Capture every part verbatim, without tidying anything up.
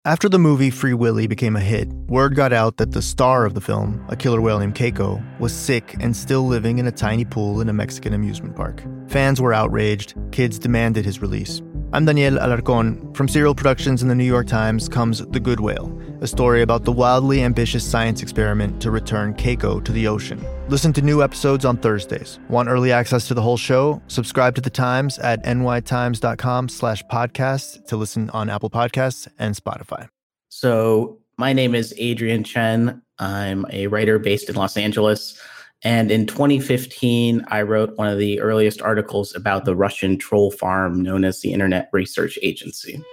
After the movie Free Willy became a hit, word got out that the star of the film, a killer whale named Keiko, was sick and still living in a tiny pool in a Mexican amusement park. Fans were outraged. Kids demanded his release. I'm Daniel Alarcón. From Serial Productions and the New York Times comes The Good Whale, a story about the wildly ambitious science experiment to return Keiko to the ocean. Listen to new episodes on Thursdays. Want early access to the whole show? Subscribe to The Times at nytimes.com slash podcast to listen on Apple Podcasts and Spotify. So my name is Adrian Chen. I'm a writer based in Los Angeles. And in twenty fifteen, I wrote one of the earliest articles about the Russian troll farm known as the Internet Research Agency.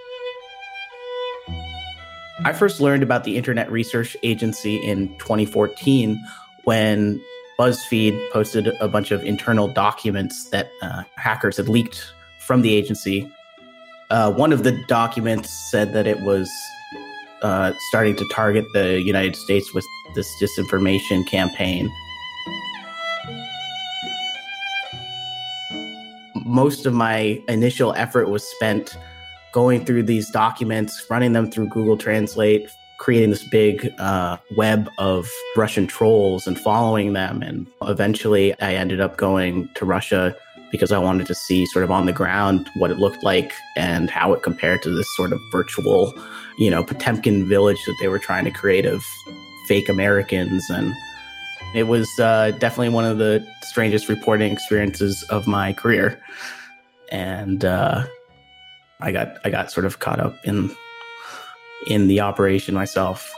I first learned about the Internet Research Agency in twenty fourteen when BuzzFeed posted a bunch of internal documents that uh, hackers had leaked from the agency. Uh, one of the documents said that it was uh, starting to target the United States with this disinformation campaign. Most of my initial effort was spent going through these documents, running them through Google Translate, creating this big uh, web of Russian trolls and following them. And eventually I ended up going to Russia because I wanted to see sort of on the ground what it looked like and how it compared to this sort of virtual, you know, Potemkin village that they were trying to create of fake Americans. And it was uh, definitely one of the strangest reporting experiences of my career. And uh, I got I got sort of caught up in in the operation myself.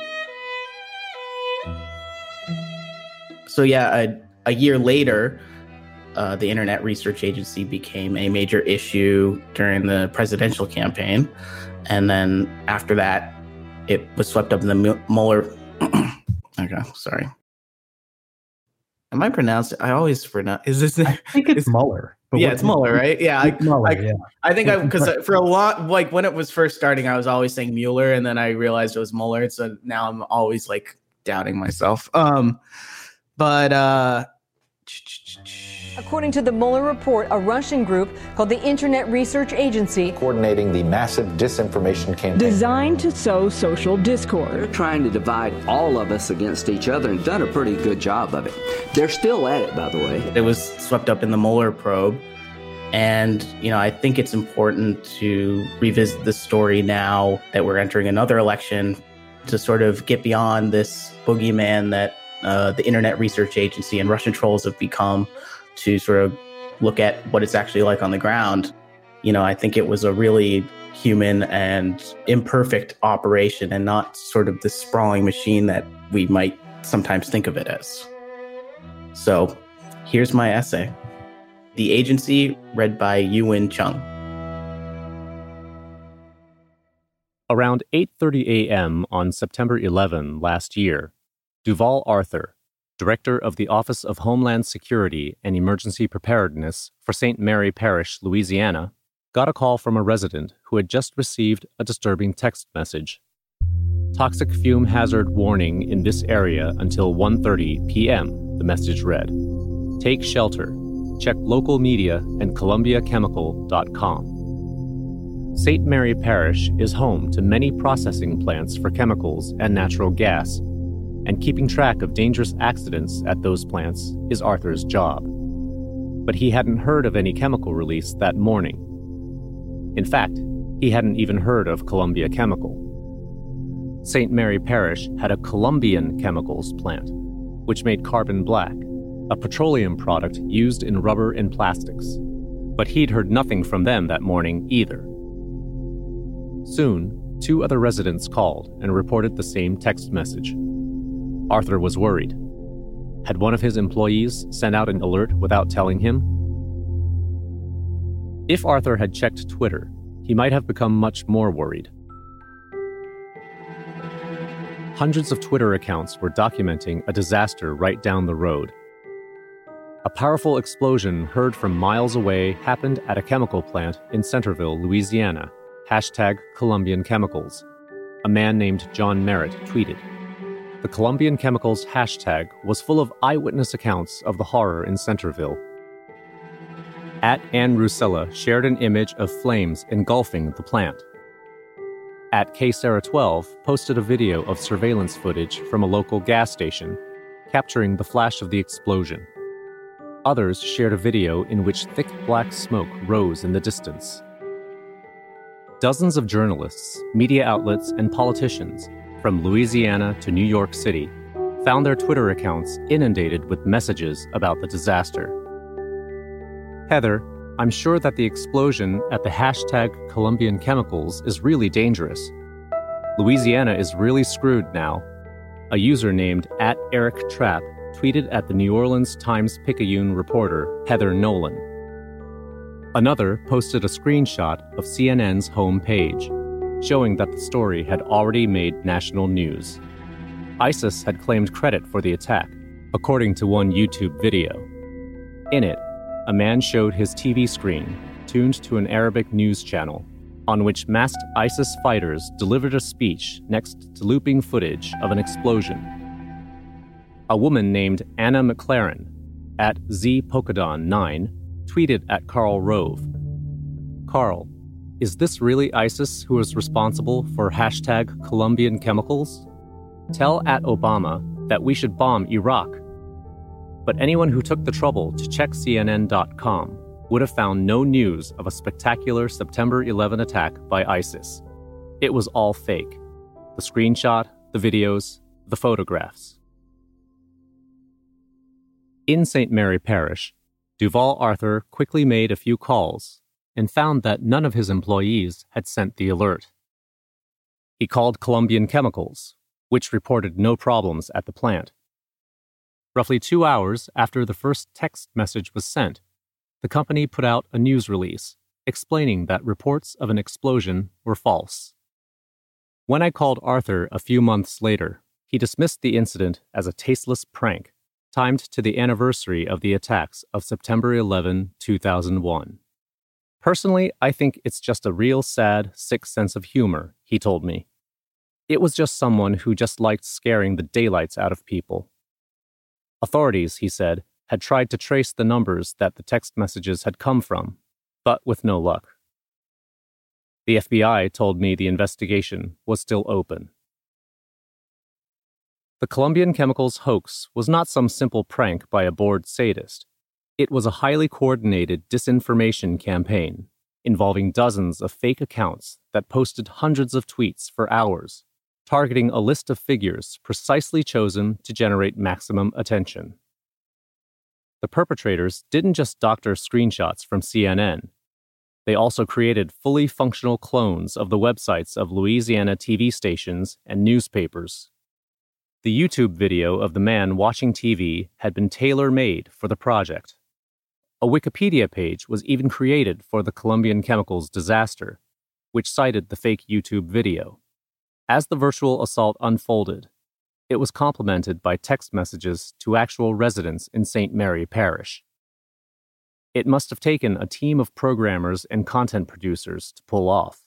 So yeah, a, a year later, uh, the Internet Research Agency became a major issue during the presidential campaign. And then after that, it was swept up in the Mueller... okay, sorry. Am I pronounced? I always pronounce. Is this? I think it's Mueller. Yeah, it's Mueller, right? Yeah, I, Mueller, I, yeah. I think I because for a lot, like when it was first starting, I was always saying Mueller, and then I realized it was Mueller. So now I'm always like doubting myself. Um, but uh, according to the Mueller report, a Russian group called the Internet Research Agency coordinating the massive disinformation campaign designed to sow social discord. They're trying to divide all of us against each other and done a pretty good job of it. They're still at it, by the way. It was swept up in the Mueller probe. And, you know, I think it's important to revisit this story now that we're entering another election to sort of get beyond this boogeyman that uh, the Internet Research Agency and Russian trolls have become, to sort of look at what it's actually like on the ground. You know, I think it was a really human and imperfect operation and not sort of this sprawling machine that we might sometimes think of it as. So here's my essay. The Agency, read by Yuwin Chung. Around eight thirty a.m. on September eleventh last year, Duval Arthur, Director of the Office of Homeland Security and Emergency Preparedness for Saint Mary Parish, Louisiana, got a call from a resident who had just received a disturbing text message. Toxic fume hazard warning in this area until one thirty p.m., the message read. Take shelter. Check local media and columbia chemical dot com. Saint Mary Parish is home to many processing plants for chemicals and natural gas, and keeping track of dangerous accidents at those plants is Arthur's job. But he hadn't heard of any chemical release that morning. In fact, he hadn't even heard of Columbia Chemical. Saint Mary Parish had a Columbian Chemicals plant, which made carbon black, a petroleum product used in rubber and plastics. But he'd heard nothing from them that morning either. Soon, two other residents called and reported the same text message. Arthur was worried. Had one of his employees sent out an alert without telling him? If Arthur had checked Twitter, he might have become much more worried. Hundreds of Twitter accounts were documenting a disaster right down the road. A powerful explosion heard from miles away happened at a chemical plant in Centerville, Louisiana. Hashtag Columbian Chemicals. A man named John Merritt tweeted. The Columbian Chemicals hashtag was full of eyewitness accounts of the horror in Centerville. At Ann Rusella shared an image of flames engulfing the plant. at K Sarah twelve posted a video of surveillance footage from a local gas station, capturing the flash of the explosion. Others shared a video in which thick black smoke rose in the distance. Dozens of journalists, media outlets, and politicians, from Louisiana to New York City, found their Twitter accounts inundated with messages about the disaster. Heather, I'm sure that the explosion at the hashtag Colombian Chemicals is really dangerous. Louisiana is really screwed now. A user named at Eric Trapp tweeted at the New Orleans Times-Picayune reporter Heather Nolan. Another posted a screenshot of C N N's homepage, showing that the story had already made national news. ISIS had claimed credit for the attack, according to one YouTube video. In it, a man showed his T V screen, tuned to an Arabic news channel, on which masked ISIS fighters delivered a speech next to looping footage of an explosion. A woman named Anna McLaren, at zpolkadon nine, tweeted at Karl Rove. Karl, is this really ISIS who is responsible for hashtag Colombian Chemicals? Tell at Obama that we should bomb Iraq. But anyone who took the trouble to check C N N dot com would have found no news of a spectacular September eleventh attack by ISIS. It was all fake. The screenshot, the videos, the photographs. In Saint Mary Parish, Duval Arthur quickly made a few calls and found that none of his employees had sent the alert. He called Colombian Chemicals, which reported no problems at the plant. Roughly two hours after the first text message was sent, the company put out a news release explaining that reports of an explosion were false. When I called Arthur a few months later, he dismissed the incident as a tasteless prank, timed to the anniversary of the attacks of September eleventh, two thousand one. Personally, I think it's just a real sad, sick sense of humor, he told me. It was just someone who just liked scaring the daylights out of people. Authorities, he said, had tried to trace the numbers that the text messages had come from, but with no luck. The F B I told me the investigation was still open. The Colombian Chemicals hoax was not some simple prank by a bored sadist. It was a highly coordinated disinformation campaign involving dozens of fake accounts that posted hundreds of tweets for hours, targeting a list of figures precisely chosen to generate maximum attention. The perpetrators didn't just doctor screenshots from C N N. They also created fully functional clones of the websites of Louisiana T V stations and newspapers. The YouTube video of the man watching T V had been tailor-made for the project. A Wikipedia page was even created for the Colombian Chemicals disaster, which cited the fake YouTube video. As the virtual assault unfolded, it was complemented by text messages to actual residents in Saint Mary Parish. It must have taken a team of programmers and content producers to pull off.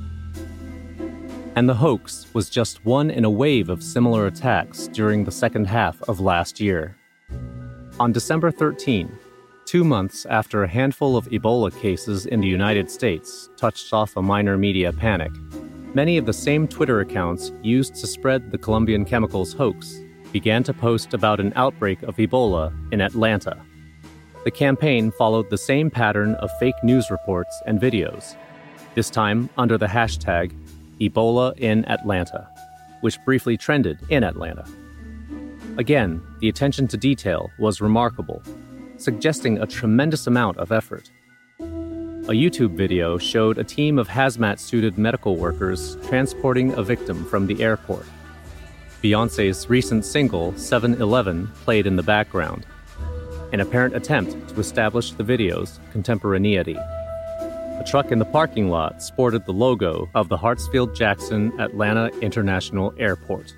And the hoax was just one in a wave of similar attacks during the second half of last year. On December thirteenth, two months after a handful of Ebola cases in the United States touched off a minor media panic, many of the same Twitter accounts used to spread the Colombian Chemicals hoax began to post about an outbreak of Ebola in Atlanta. The campaign followed the same pattern of fake news reports and videos, this time under the hashtag Ebola in Atlanta, which briefly trended in Atlanta. Again, the attention to detail was remarkable, suggesting a tremendous amount of effort. A YouTube video showed a team of hazmat-suited medical workers transporting a victim from the airport. Beyoncé's recent single, seven eleven, played in the background, an apparent attempt to establish the video's contemporaneity. A truck in the parking lot sported the logo of the Hartsfield-Jackson Atlanta International Airport.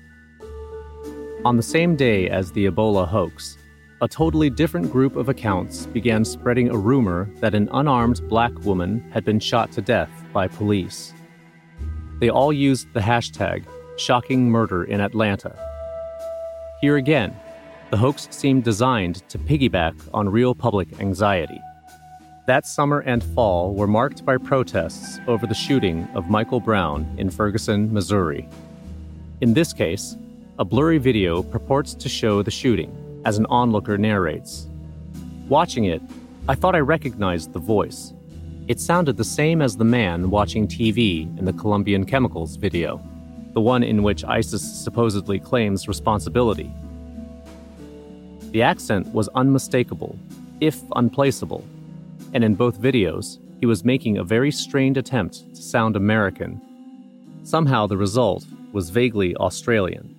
On the same day as the Ebola hoax, a totally different group of accounts began spreading a rumor that an unarmed black woman had been shot to death by police. They all used the hashtag Shocking Murder in Atlanta. Here again, the hoax seemed designed to piggyback on real public anxiety. That summer and fall were marked by protests over the shooting of Michael Brown in Ferguson, Missouri. In this case, a blurry video purports to show the shooting, as an onlooker narrates. Watching it, I thought I recognized the voice. It sounded the same as the man watching T V in the Colombian Chemicals video, the one in which ISIS supposedly claims responsibility. The accent was unmistakable, if unplaceable, and in both videos, he was making a very strained attempt to sound American. Somehow the result was vaguely Australian.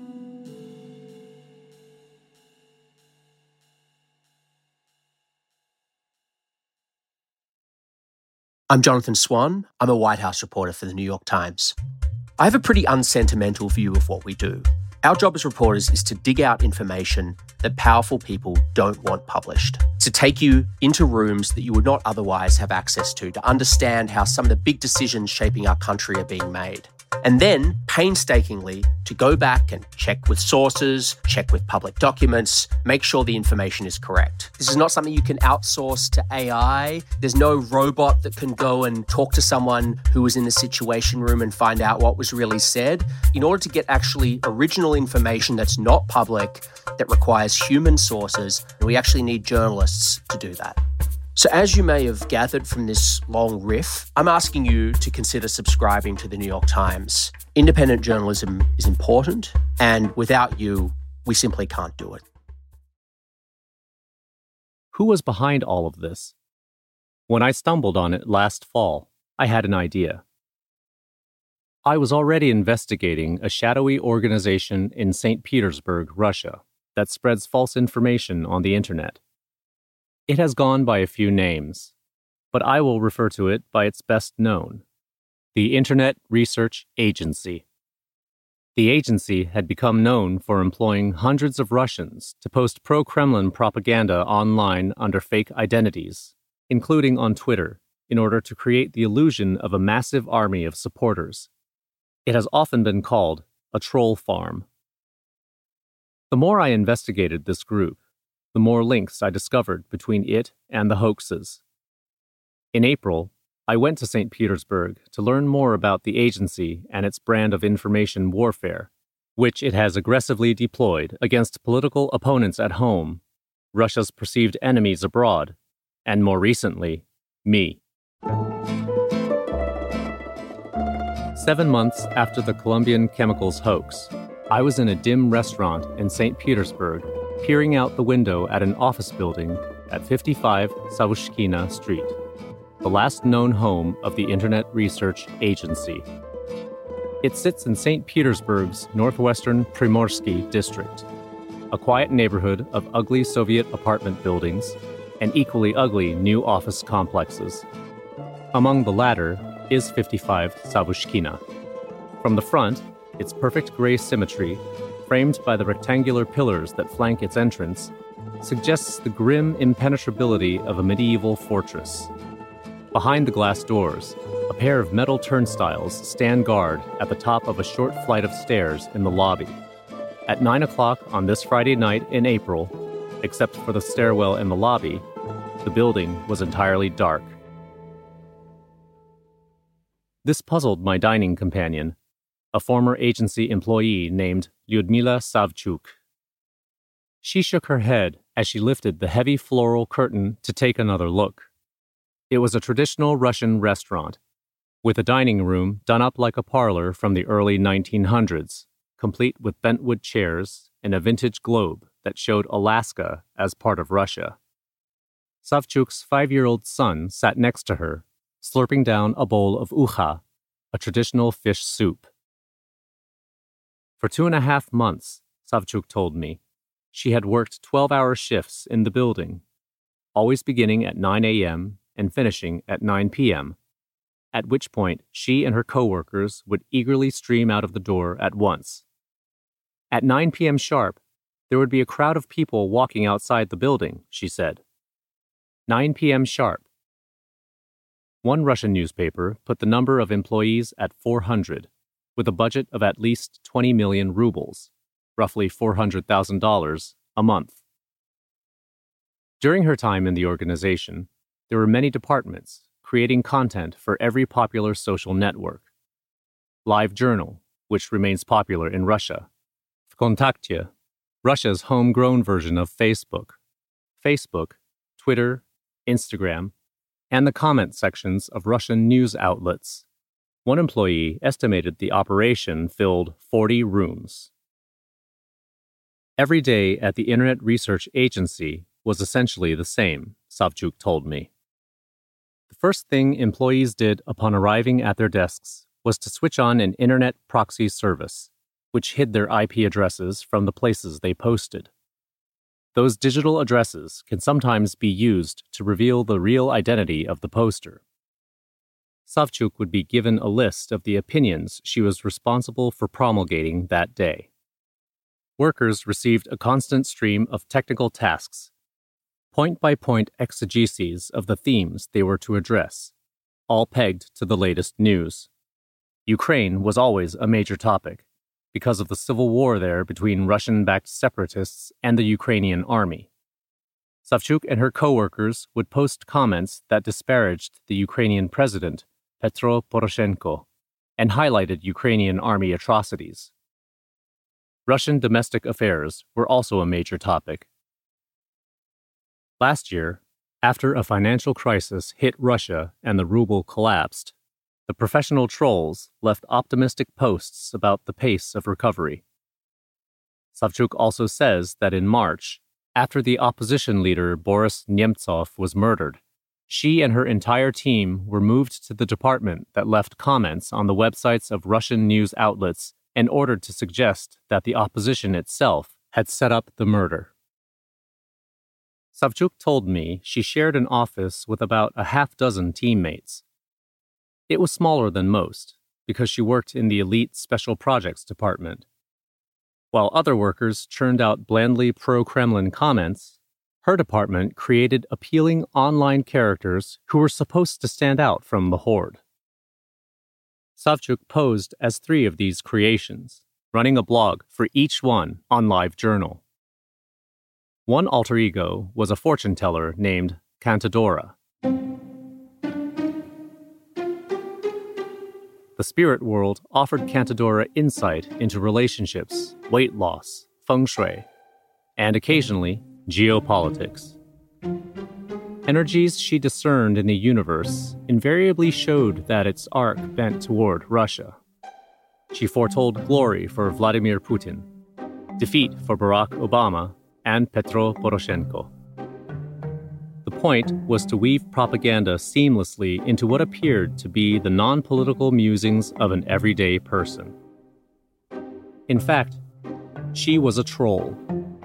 I'm Jonathan Swan. I'm a White House reporter for the New York Times. I have a pretty unsentimental view of what we do. Our job as reporters is to dig out information that powerful people don't want published, to take you into rooms that you would not otherwise have access to, to understand how some of the big decisions shaping our country are being made. And then, painstakingly, to go back and check with sources, check with public documents, make sure the information is correct. This is not something you can outsource to A I. There's no robot that can go and talk to someone who was in the Situation Room and find out what was really said. In order to get actually original information that's not public, that requires human sources, we actually need journalists to do that. So as you may have gathered from this long riff, I'm asking you to consider subscribing to the New York Times. Independent journalism is important, and without you, we simply can't do it. Who was behind all of this? When I stumbled on it last fall, I had an idea. I was already investigating a shadowy organization in Saint Petersburg, Russia, that spreads false information on the internet. It has gone by a few names, but I will refer to it by its best known, the Internet Research Agency. The agency had become known for employing hundreds of Russians to post pro-Kremlin propaganda online under fake identities, including on Twitter, in order to create the illusion of a massive army of supporters. It has often been called a troll farm. The more I investigated this group, the more links I discovered between it and the hoaxes. In April, I went to Saint Petersburg to learn more about the agency and its brand of information warfare, which it has aggressively deployed against political opponents at home, Russia's perceived enemies abroad, and more recently, me. Seven months after the Colombian Chemicals hoax, I was in a dim restaurant in Saint Petersburg, peering out the window at an office building at fifty-five Savushkina Street, the last known home of the Internet Research Agency. It sits in Saint Petersburg's northwestern Primorsky district, a quiet neighborhood of ugly Soviet apartment buildings and equally ugly new office complexes. Among the latter is fifty-five Savushkina. From the front, its perfect gray symmetry, framed by the rectangular pillars that flank its entrance, suggests the grim impenetrability of a medieval fortress. Behind the glass doors, a pair of metal turnstiles stand guard at the top of a short flight of stairs in the lobby. At nine o'clock on this Friday night in April, except for the stairwell in the lobby, the building was entirely dark. This puzzled my dining companion, a former agency employee named Lyudmila Savchuk. She shook her head as she lifted the heavy floral curtain to take another look. It was a traditional Russian restaurant, with a dining room done up like a parlor from the early nineteen hundreds, complete with bentwood chairs and a vintage globe that showed Alaska as part of Russia. Savchuk's five-year-old son sat next to her, slurping down a bowl of ukha, a traditional fish soup. For two and a half months, Savchuk told me, she had worked twelve-hour shifts in the building, always beginning at nine a.m. and finishing at nine p.m., at which point she and her coworkers would eagerly stream out of the door at once. At nine p.m. sharp, there would be a crowd of people walking outside the building, she said. nine p.m. sharp. One Russian newspaper put the number of employees at four hundred, with a budget of at least twenty million rubles, roughly four hundred thousand dollars, a month. During her time in the organization, there were many departments creating content for every popular social network. LiveJournal, which remains popular in Russia. VKontakte, Russia's homegrown version of Facebook. Facebook, Twitter, Instagram, and the comment sections of Russian news outlets. One employee estimated the operation filled forty rooms. Every day at the Internet Research Agency was essentially the same, Savchuk told me. The first thing employees did upon arriving at their desks was to switch on an Internet proxy service, which hid their I P addresses from the places they posted. Those digital addresses can sometimes be used to reveal the real identity of the poster. Savchuk would be given a list of the opinions she was responsible for promulgating that day. Workers received a constant stream of technical tasks, point-by-point exegeses of the themes they were to address, all pegged to the latest news. Ukraine was always a major topic, because of the civil war there between Russian-backed separatists and the Ukrainian army. Savchuk and her co-workers would post comments that disparaged the Ukrainian president, Petro Poroshenko, and highlighted Ukrainian army atrocities. Russian domestic affairs were also a major topic. Last year, after a financial crisis hit Russia and the ruble collapsed, the professional trolls left optimistic posts about the pace of recovery. Savchuk also says that in March, after the opposition leader Boris Nemtsov was murdered, she and her entire team were moved to the department that left comments on the websites of Russian news outlets and ordered to suggest that the opposition itself had set up the murder. Savchuk told me she shared an office with about a half dozen teammates. It was smaller than most, because she worked in the elite special projects department. While other workers churned out blandly pro-Kremlin comments, her department created appealing online characters who were supposed to stand out from the horde. Savchuk posed as three of these creations, running a blog for each one on LiveJournal. One alter ego was a fortune teller named Cantadora. The spirit world offered Cantadora insight into relationships, weight loss, feng shui, and occasionally geopolitics. Energies she discerned in the universe invariably showed that its arc bent toward Russia. She foretold glory for Vladimir Putin, defeat for Barack Obama and Petro Poroshenko. The point was to weave propaganda seamlessly into what appeared to be the non-political musings of an everyday person. In fact, she was a troll.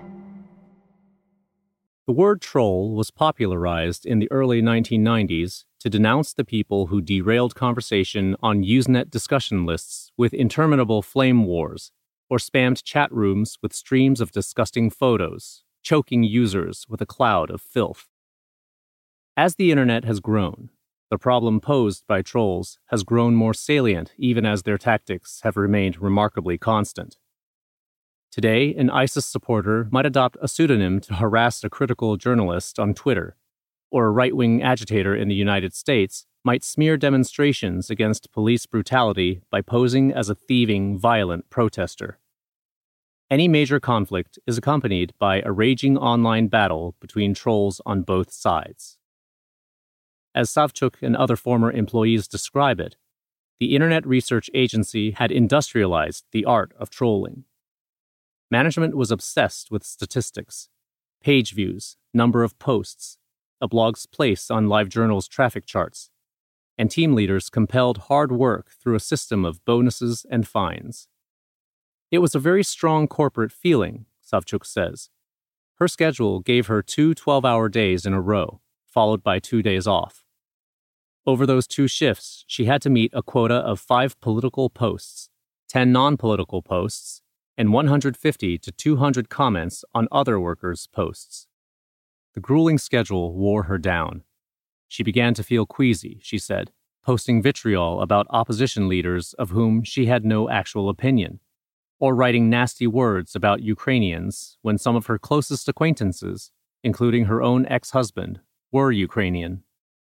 The word troll was popularized in the early nineteen nineties to denounce the people who derailed conversation on Usenet discussion lists with interminable flame wars, or spammed chat rooms with streams of disgusting photos, choking users with a cloud of filth. As the internet has grown, the problem posed by trolls has grown more salient even as their tactics have remained remarkably constant. Today, an ISIS supporter might adopt a pseudonym to harass a critical journalist on Twitter, or a right-wing agitator in the United States might smear demonstrations against police brutality by posing as a thieving, violent protester. Any major conflict is accompanied by a raging online battle between trolls on both sides. As Savchuk and other former employees describe it, the Internet Research Agency had industrialized the art of trolling. Management was obsessed with statistics, page views, number of posts, a blog's place on LiveJournal's traffic charts, and team leaders compelled hard work through a system of bonuses and fines. It was a very strong corporate feeling, Savchuk says. Her schedule gave her two twelve-hour days in a row, followed by two days off. Over those two shifts, she had to meet a quota of five political posts, ten non-political posts, and one hundred fifty to two hundred comments on other workers' posts. The grueling schedule wore her down. She began to feel queasy, she said, posting vitriol about opposition leaders of whom she had no actual opinion, or writing nasty words about Ukrainians when some of her closest acquaintances, including her own ex-husband, were Ukrainian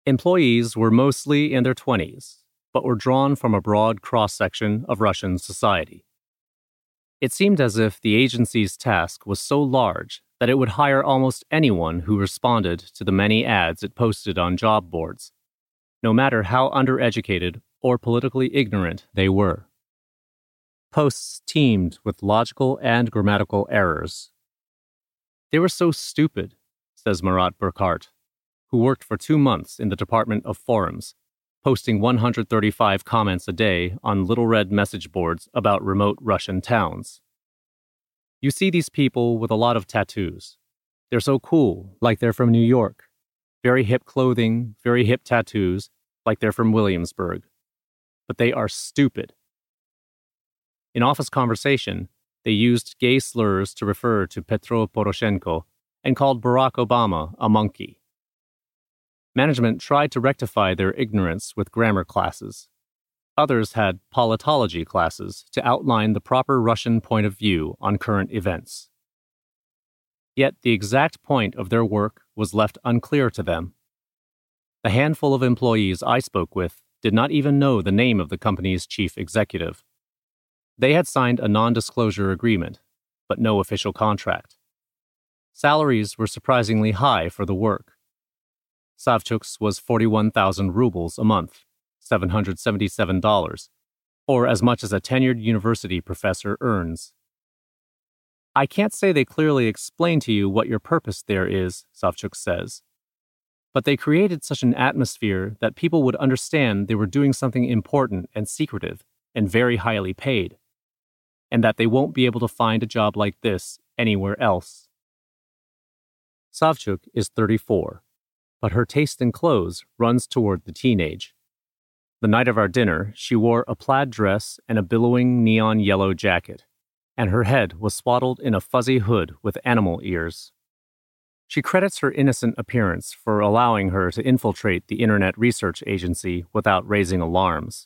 Employees were mostly in their twenties, but were drawn from a broad cross-section of Russian society. It seemed as if the agency's task was so large that it would hire almost anyone who responded to the many ads it posted on job boards, no matter how undereducated or politically ignorant they were. Posts teemed with logical and grammatical errors. They were so stupid, says Marat Burkhardt, who worked for two months in the Department of Forums, posting one hundred thirty-five comments a day on little red message boards about remote Russian towns. You see these people with a lot of tattoos. They're so cool, like they're from New York. Very hip clothing, very hip tattoos, like they're from Williamsburg. But they are stupid. In office conversation, they used gay slurs to refer to Petro Poroshenko and called Barack Obama a monkey. Management tried to rectify their ignorance with grammar classes. Others had politology classes to outline the proper Russian point of view on current events. Yet the exact point of their work was left unclear to them. The handful of employees I spoke with did not even know the name of the company's chief executive. They had signed a non-disclosure agreement, but no official contract. Salaries were surprisingly high for the work. Savchuk's was forty-one thousand rubles a month, seven hundred seventy-seven dollars, or as much as a tenured university professor earns. I can't say they clearly explain to you what your purpose there is, Savchuk says, but they created such an atmosphere that people would understand they were doing something important and secretive and very highly paid, and that they won't be able to find a job like this anywhere else. Savchuk is thirty-four, but her taste in clothes runs toward the teenage. The night of our dinner, she wore a plaid dress and a billowing neon yellow jacket, and her head was swaddled in a fuzzy hood with animal ears. She credits her innocent appearance for allowing her to infiltrate the Internet Research Agency without raising alarms.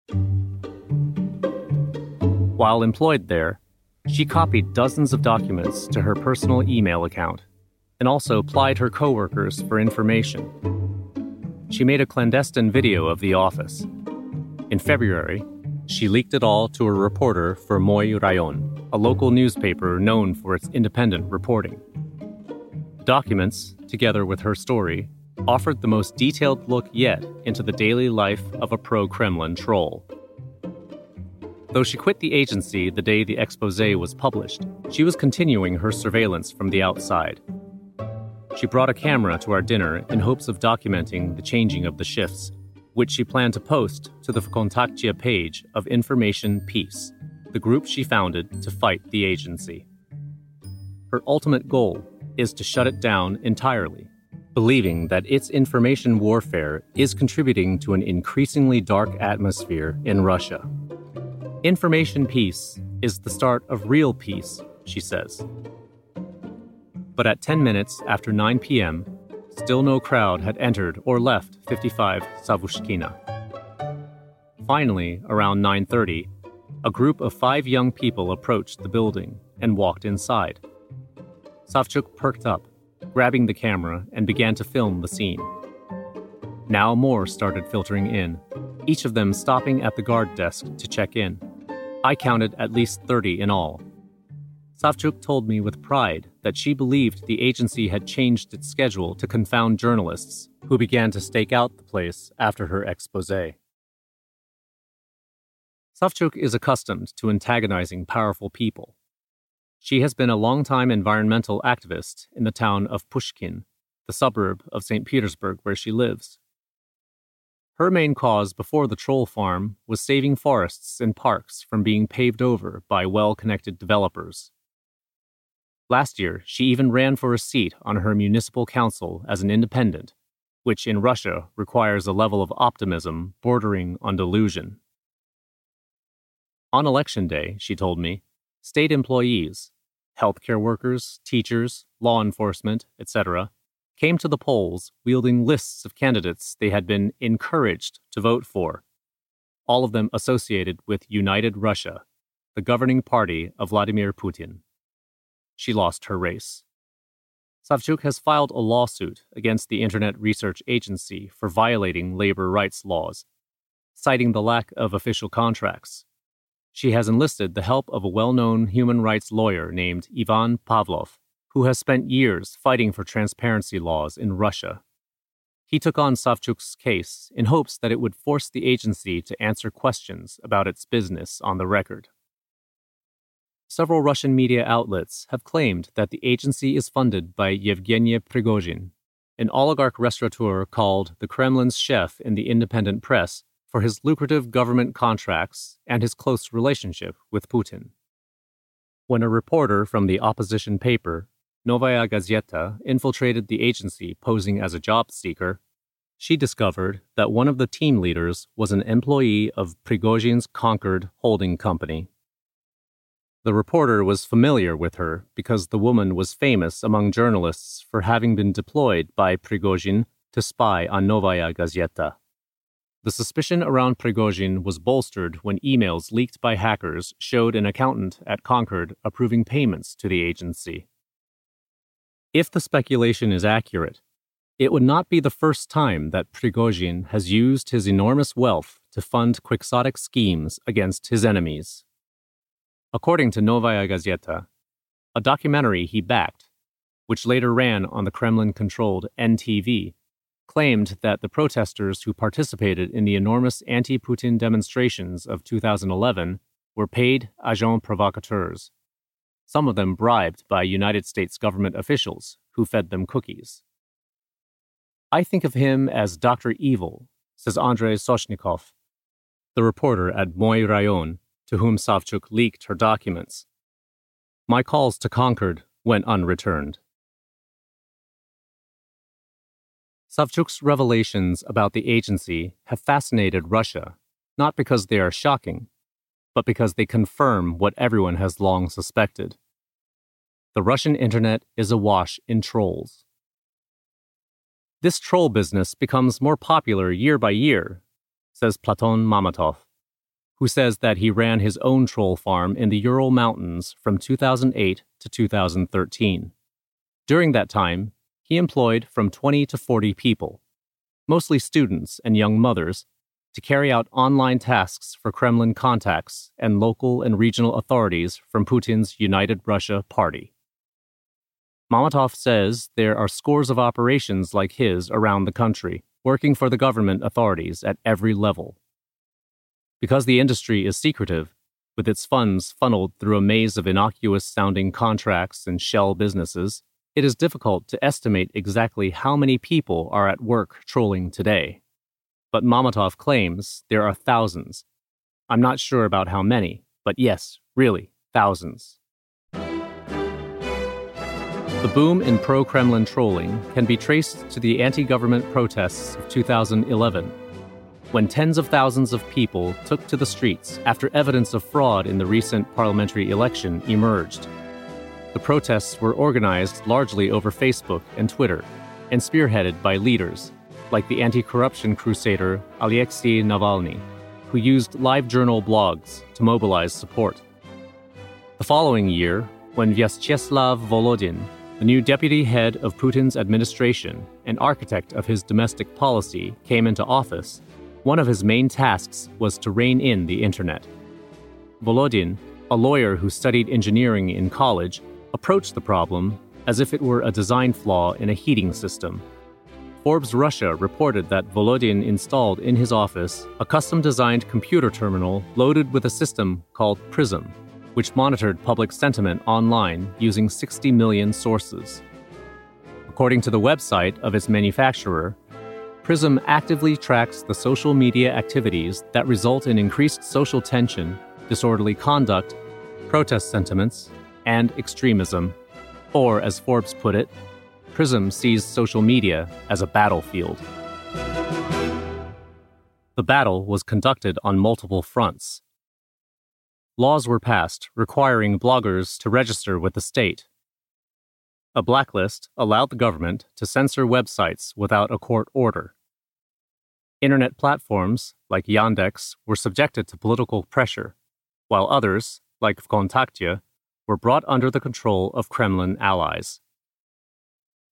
While employed there, she copied dozens of documents to her personal email account and also plied her coworkers for information. She made a clandestine video of the office. In February, she leaked it all to a reporter for Moy Rayon, a local newspaper known for its independent reporting. The documents, together with her story, offered the most detailed look yet into the daily life of a pro-Kremlin troll. Though she quit the agency the day the exposé was published, she was continuing her surveillance from the outside. She brought a camera to our dinner in hopes of documenting the changing of the shifts, which she planned to post to the Vkontakte page of Information Peace, the group she founded to fight the agency. Her ultimate goal is to shut it down entirely, believing that its information warfare is contributing to an increasingly dark atmosphere in Russia. Information peace is the start of real peace, she says. But at ten minutes after nine p.m., still no crowd had entered or left fifty-five Savushkina. Finally, around nine thirty, a group of five young people approached the building and walked inside. Savchuk perked up, grabbing the camera, and began to film the scene. Now more started filtering in, each of them stopping at the guard desk to check in. I counted at least thirty in all. Savchuk told me with pride that she believed the agency had changed its schedule to confound journalists who began to stake out the place after her exposé. Savchuk is accustomed to antagonizing powerful people. She has been a longtime environmental activist in the town of Pushkin, the suburb of Saint Petersburg where she lives. Her main cause before the troll farm was saving forests and parks from being paved over by well-connected developers. Last year, she even ran for a seat on her municipal council as an independent, which in Russia requires a level of optimism bordering on delusion. On election day, she told me, state employees, healthcare workers, teachers, law enforcement, et cetera, came to the polls wielding lists of candidates they had been encouraged to vote for, all of them associated with United Russia, the governing party of Vladimir Putin. She lost her race. Savchuk has filed a lawsuit against the Internet Research Agency for violating labor rights laws, citing the lack of official contracts. She has enlisted the help of a well-known human rights lawyer named Ivan Pavlov, who has spent years fighting for transparency laws in Russia. He took on Savchuk's case in hopes that it would force the agency to answer questions about its business on the record. Several Russian media outlets have claimed that the agency is funded by Yevgeny Prigozhin, an oligarch restaurateur called the Kremlin's chef in the independent press for his lucrative government contracts and his close relationship with Putin. When a reporter from the opposition paper, Novaya Gazeta, infiltrated the agency posing as a job seeker, she discovered that one of the team leaders was an employee of Prigozhin's Concord holding company. The reporter was familiar with her because the woman was famous among journalists for having been deployed by Prigozhin to spy on Novaya Gazeta. The suspicion around Prigozhin was bolstered when emails leaked by hackers showed an accountant at Concord approving payments to the agency. If the speculation is accurate, it would not be the first time that Prigozhin has used his enormous wealth to fund quixotic schemes against his enemies. According to Novaya Gazeta, a documentary he backed, which later ran on the Kremlin-controlled N T V, claimed that the protesters who participated in the enormous anti-Putin demonstrations of two thousand eleven were paid agents provocateurs, some of them bribed by United States government officials who fed them cookies. I think of him as Doctor Evil, says Andrei Soshnikov, the reporter at Moy Rayon, to whom Savchuk leaked her documents. My calls to Concord went unreturned. Savchuk's revelations about the agency have fascinated Russia, not because they are shocking, but because they confirm what everyone has long suspected. The Russian internet is awash in trolls. This troll business becomes more popular year by year, says Platon Mamatov, who says that he ran his own troll farm in the Ural Mountains from two thousand eight to two thousand thirteen. During that time, he employed from twenty to forty people, mostly students and young mothers, to carry out online tasks for Kremlin contacts and local and regional authorities from Putin's United Russia Party. Mamatov says there are scores of operations like his around the country, working for the government authorities at every level. Because the industry is secretive, with its funds funneled through a maze of innocuous-sounding contracts and shell businesses, it is difficult to estimate exactly how many people are at work trolling today. But Mamatov claims there are thousands. I'm not sure about how many, but yes, really, thousands. The boom in pro-Kremlin trolling can be traced to the anti-government protests of two thousand eleven, when tens of thousands of people took to the streets after evidence of fraud in the recent parliamentary election emerged. The protests were organized largely over Facebook and Twitter, and spearheaded by leaders like the anti-corruption crusader Alexei Navalny, who used LiveJournal blogs to mobilize support. The following year, when Vyacheslav Volodin, the new deputy head of Putin's administration and architect of his domestic policy, came into office, one of his main tasks was to rein in the internet. Volodin, a lawyer who studied engineering in college, approached the problem as if it were a design flaw in a heating system. Forbes Russia reported that Volodin installed in his office a custom-designed computer terminal loaded with a system called Prism, which monitored public sentiment online using sixty million sources. According to the website of its manufacturer, Prism actively tracks the social media activities that result in increased social tension, disorderly conduct, protest sentiments, and extremism. Or, as Forbes put it, Prism sees social media as a battlefield. The battle was conducted on multiple fronts. Laws were passed requiring bloggers to register with the state. A blacklist allowed the government to censor websites without a court order. Internet platforms, like Yandex, were subjected to political pressure, while others, like VKontakte, were brought under the control of Kremlin allies.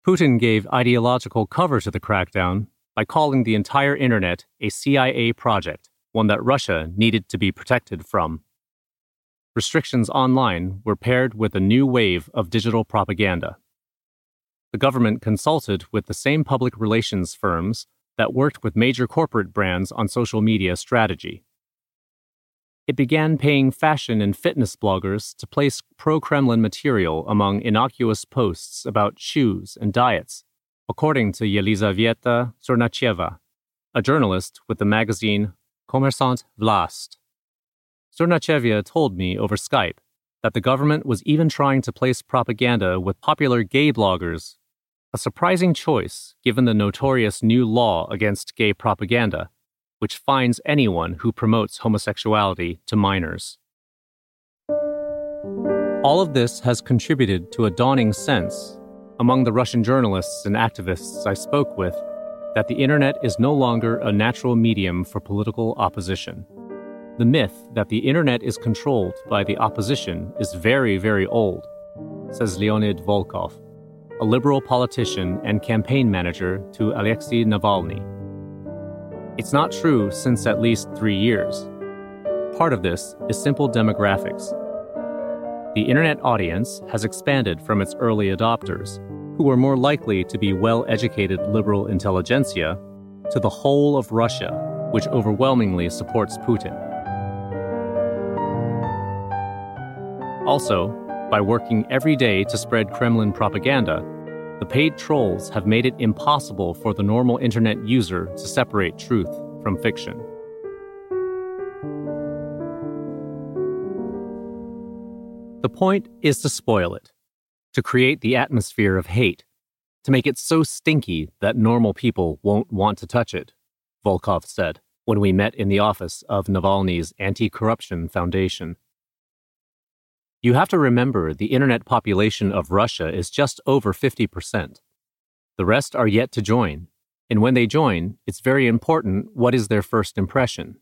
Putin gave ideological cover to the crackdown by calling the entire internet a C I A project, one that Russia needed to be protected from. Restrictions online were paired with a new wave of digital propaganda. The government consulted with the same public relations firms that worked with major corporate brands on social media strategy. It began paying fashion and fitness bloggers to place pro-Kremlin material among innocuous posts about shoes and diets, according to Yelizaveta Surnacheva, a journalist with the magazine Kommersant Vlast. Surnacheva told me over Skype that the government was even trying to place propaganda with popular gay bloggers, a surprising choice given the notorious new law against gay propaganda, which fines anyone who promotes homosexuality to minors. All of this has contributed to a dawning sense among the Russian journalists and activists I spoke with that the internet is no longer a natural medium for political opposition. The myth that the internet is controlled by the opposition is very, very old, says Leonid Volkov, a liberal politician and campaign manager to Alexei Navalny. It's not true since at least three years. Part of this is simple demographics. The internet audience has expanded from its early adopters, who were more likely to be well-educated liberal intelligentsia, to the whole of Russia, which overwhelmingly supports Putin. Also, by working every day to spread Kremlin propaganda, the paid trolls have made it impossible for the normal internet user to separate truth from fiction. The point is to spoil it, to create the atmosphere of hate, to make it so stinky that normal people won't want to touch it, Volkov said when we met in the office of Navalny's Anti-Corruption Foundation. You have to remember the internet population of Russia is just over fifty percent. The rest are yet to join, and when they join, it's very important what is their first impression.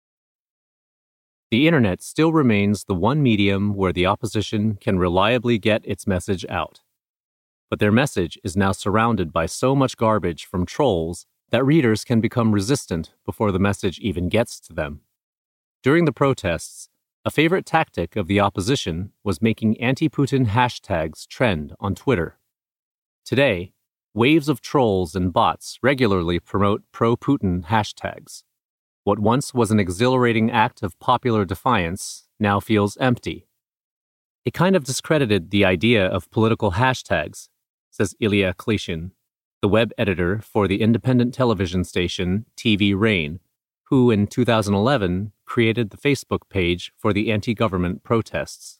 The internet still remains the one medium where the opposition can reliably get its message out. But their message is now surrounded by so much garbage from trolls that readers can become resistant before the message even gets to them. During the protests, a favorite tactic of the opposition was making anti-Putin hashtags trend on Twitter. Today, waves of trolls and bots regularly promote pro-Putin hashtags. What once was an exhilarating act of popular defiance now feels empty. It kind of discredited the idea of political hashtags, says Ilya Klyshin, the web editor for the independent television station T V Rain, who in two thousand eleven created the Facebook page for the anti-government protests.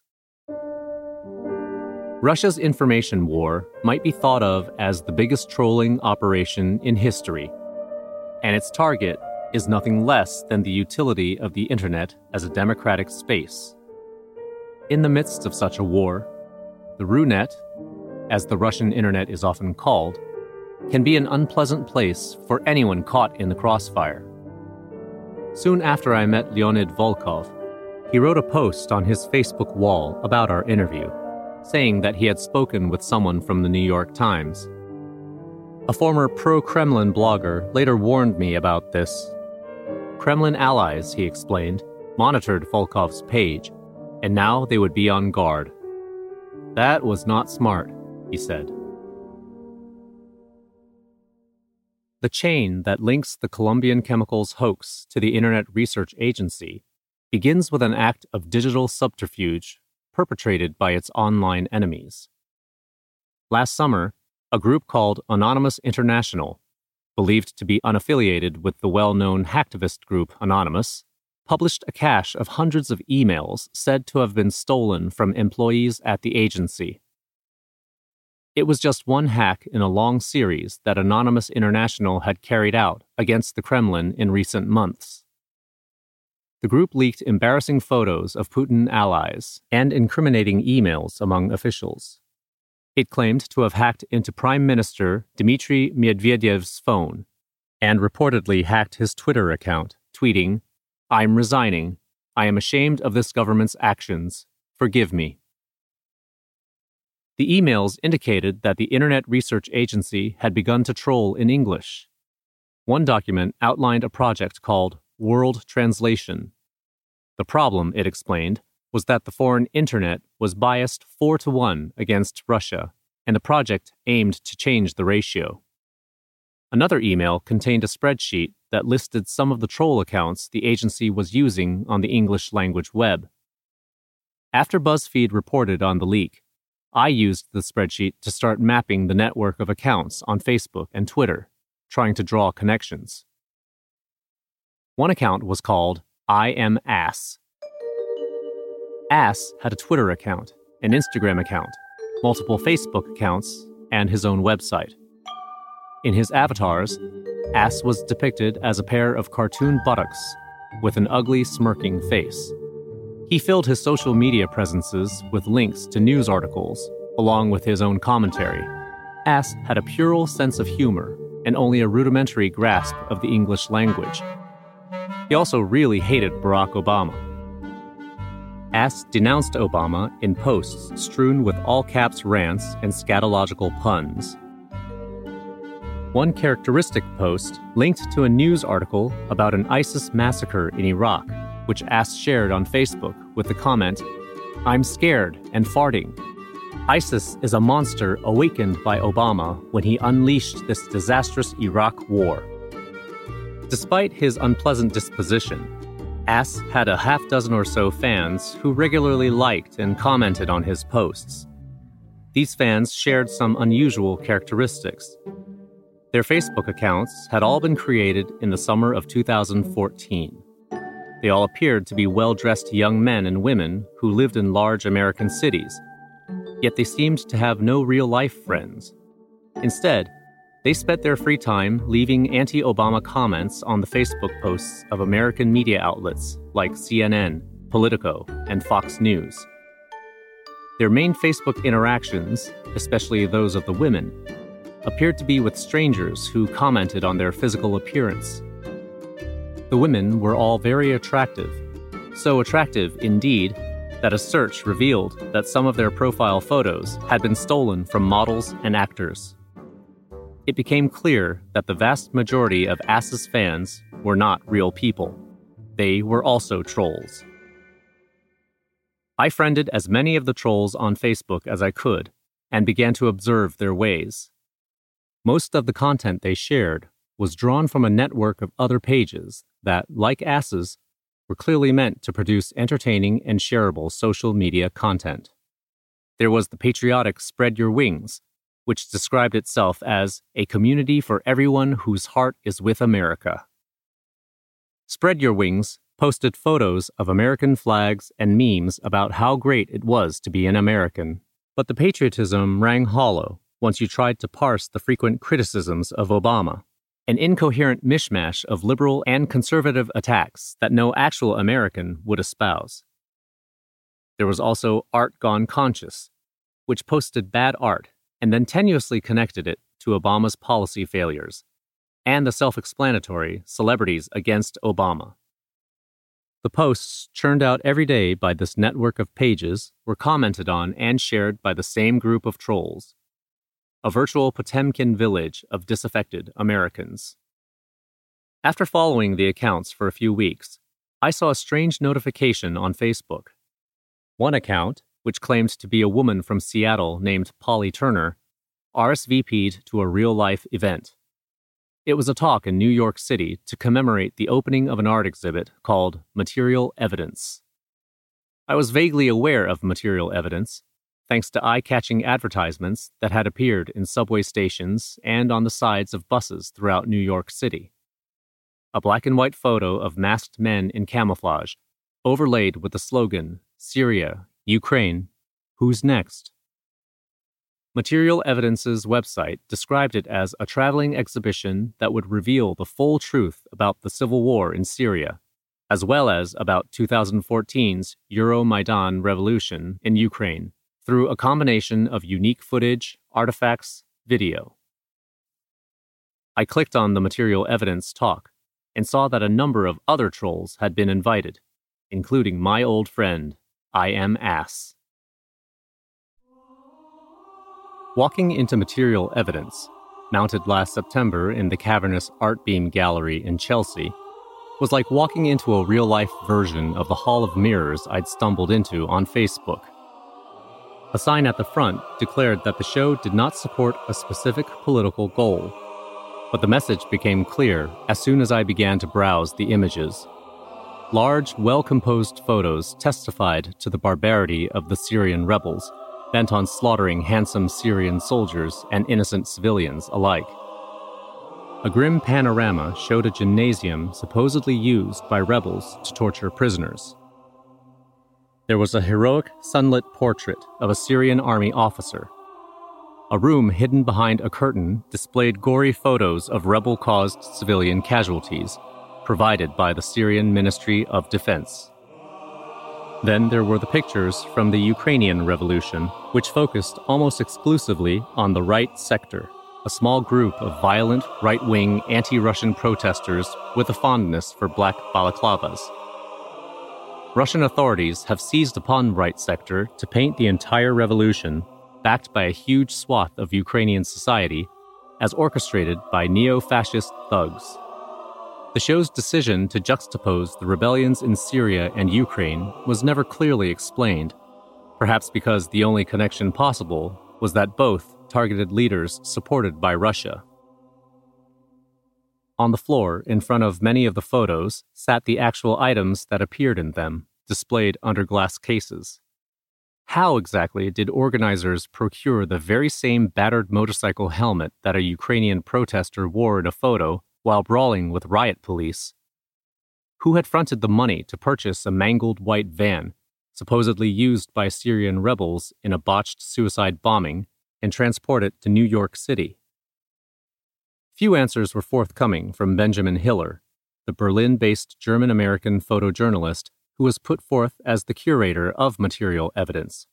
Russia's information war might be thought of as the biggest trolling operation in history, and its target is nothing less than the utility of the internet as a democratic space. In the midst of such a war, the Runet, as the Russian internet is often called, can be an unpleasant place for anyone caught in the crossfire. Soon after I met Leonid Volkov, he wrote a post on his Facebook wall about our interview, saying that he had spoken with someone from the New York Times. A former pro-Kremlin blogger later warned me about this. Kremlin allies, he explained, monitored Volkov's page, and now they would be on guard. That was not smart, he said. The chain that links the Colombian chemicals hoax to the Internet Research Agency begins with an act of digital subterfuge perpetrated by its online enemies. Last summer, a group called Anonymous International, believed to be unaffiliated with the well-known hacktivist group Anonymous, published a cache of hundreds of emails said to have been stolen from employees at the agency. It was just one hack in a long series that Anonymous International had carried out against the Kremlin in recent months. The group leaked embarrassing photos of Putin allies and incriminating emails among officials. It claimed to have hacked into Prime Minister Dmitry Medvedev's phone and reportedly hacked his Twitter account, tweeting, "I'm resigning. I am ashamed of this government's actions. Forgive me." The emails indicated that the Internet Research Agency had begun to troll in English. One document outlined a project called World Translation. The problem, it explained, was that the foreign internet was biased four to one against Russia, and the project aimed to change the ratio. Another email contained a spreadsheet that listed some of the troll accounts the agency was using on the English language web. After BuzzFeed reported on the leak, I used the spreadsheet to start mapping the network of accounts on Facebook and Twitter, trying to draw connections. One account was called I Am Ass. Ass had a Twitter account, an Instagram account, multiple Facebook accounts, and his own website. In his avatars, Ass was depicted as a pair of cartoon buttocks with an ugly, smirking face. He filled his social media presences with links to news articles, along with his own commentary. Ass had a puerile sense of humor and only a rudimentary grasp of the English language. He also really hated Barack Obama. Ass denounced Obama in posts strewn with all-caps rants and scatological puns. One characteristic post linked to a news article about an ISIS massacre in Iraq, which Ass shared on Facebook with the comment, "I'm scared and farting." ISIS is a monster awakened by Obama when he unleashed this disastrous Iraq war. Despite his unpleasant disposition, Ass had a half dozen or so fans who regularly liked and commented on his posts. These fans shared some unusual characteristics. Their Facebook accounts had all been created in the summer of two thousand fourteen. They all appeared to be well-dressed young men and women who lived in large American cities, yet they seemed to have no real-life friends. Instead, they spent their free time leaving anti-Obama comments on the Facebook posts of American media outlets like C N N, Politico, and Fox News. Their main Facebook interactions, especially those of the women, appeared to be with strangers who commented on their physical appearance. The women were all very attractive, so attractive, indeed, that a search revealed that some of their profile photos had been stolen from models and actors. It became clear that the vast majority of Ass's fans were not real people. They were also trolls. I friended as many of the trolls on Facebook as I could and began to observe their ways. Most of the content they shared was drawn from a network of other pages that, like Ass's, were clearly meant to produce entertaining and shareable social media content. There was the patriotic Spread Your Wings, which described itself as a community for everyone whose heart is with America. Spread Your Wings posted photos of American flags and memes about how great it was to be an American, but the patriotism rang hollow once you tried to parse the frequent criticisms of Obama, an incoherent mishmash of liberal and conservative attacks that no actual American would espouse. There was also Art Gone Conscious, which posted bad art and then tenuously connected it to Obama's policy failures, and the self-explanatory Celebrities Against Obama. The posts churned out every day by this network of pages were commented on and shared by the same group of trolls, a virtual Potemkin village of disaffected Americans. After following the accounts for a few weeks, I saw a strange notification on Facebook. One account, which claimed to be a woman from Seattle named Polly Turner, R S V P'd to a real-life event. It was a talk in New York City to commemorate the opening of an art exhibit called Material Evidence. I was vaguely aware of Material Evidence, thanks to eye-catching advertisements that had appeared in subway stations and on the sides of buses throughout New York City. A black-and-white photo of masked men in camouflage, overlaid with the slogan, Syria, Ukraine, who's next? Material Evidence's website described it as a traveling exhibition that would reveal the full truth about the civil war in Syria, as well as about two thousand fourteen's Euromaidan revolution in Ukraine, through a combination of unique footage, artifacts, video. I clicked on the Material Evidence talk and saw that a number of other trolls had been invited, including my old friend, I Am Ass. Walking into Material Evidence, mounted last September in the cavernous Art Beam Gallery in Chelsea, was like walking into a real-life version of the Hall of Mirrors I'd stumbled into on Facebook. A sign at the front declared that the show did not support a specific political goal, but the message became clear as soon as I began to browse the images. Large, well-composed photos testified to the barbarity of the Syrian rebels, bent on slaughtering handsome Syrian soldiers and innocent civilians alike. A grim panorama showed a gymnasium supposedly used by rebels to torture prisoners. There was a heroic sunlit portrait of a Syrian army officer. A room hidden behind a curtain displayed gory photos of rebel-caused civilian casualties, provided by the Syrian Ministry of Defense. Then there were the pictures from the Ukrainian Revolution, which focused almost exclusively on the right sector, a small group of violent, right-wing, anti-Russian protesters with a fondness for black balaclavas. Russian authorities have seized upon right sector to paint the entire revolution, backed by a huge swath of Ukrainian society, as orchestrated by neo-fascist thugs. The show's decision to juxtapose the rebellions in Syria and Ukraine was never clearly explained, perhaps because the only connection possible was that both targeted leaders supported by Russia. On the floor, in front of many of the photos, sat the actual items that appeared in them, displayed under glass cases. How exactly did organizers procure the very same battered motorcycle helmet that a Ukrainian protester wore in a photo while brawling with riot police? Who had fronted the money to purchase a mangled white van, supposedly used by Syrian rebels in a botched suicide bombing, and transport it to New York City? Few answers were forthcoming from Benjamin Hiller, the Berlin-based German-American photojournalist who was put forth as the curator of Material Evidence.